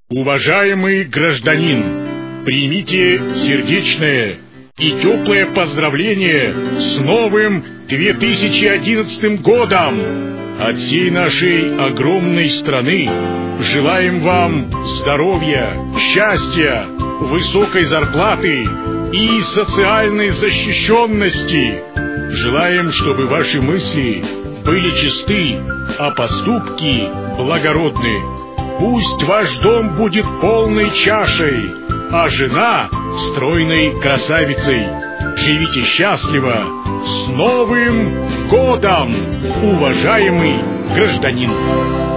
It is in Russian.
Уважаемый гражданин, примите сердечное и теплое поздравление с новым 2011 годом! От всей нашей огромной страны желаем вам здоровья, счастья, высокой зарплаты и социальной защищенности. Желаем, чтобы ваши мысли были чисты, а поступки благородны. Пусть ваш дом будет полной чашей, а жена стройной красавицей. Живите счастливо! С Новым годом, уважаемый гражданин!